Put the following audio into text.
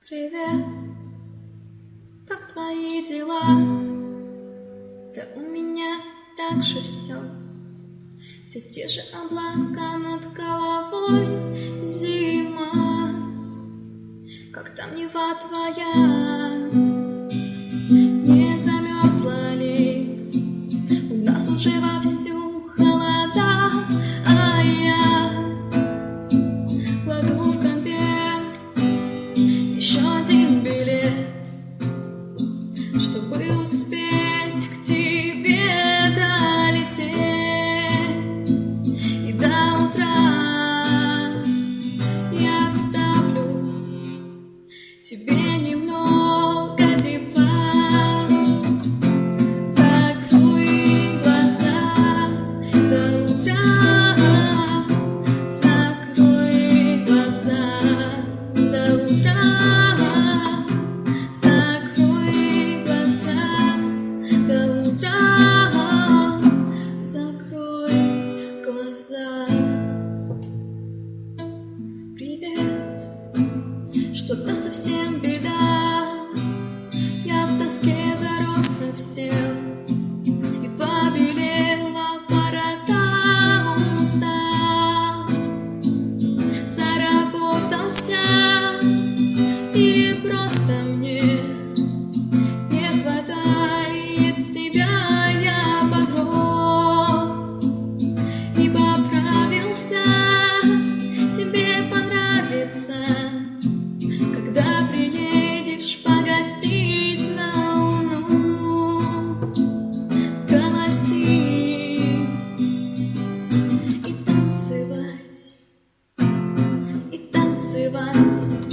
Привет, как твои дела? Да у меня так же все те же облака над головой. Зима, как там Нева твоя? Не замерзла ли? У нас уже вовсю холода, а я кладу в конверт еще один билет, чтобы успеть к тебе долететь. И до утра я оставлю тебе немного тепла. Закрой глаза до утра, закрой глаза до утра, закрой глаза до утра, закрой глаза. Привет, что-то совсем беда, я в тоске зарос совсем, и побелела борода, устал, заработался, или просто мне не хватает тебя. Я подрос и поправился, тебе понравится, когда приедешь погостить на Луну, голосить и танцевать, и танцевать.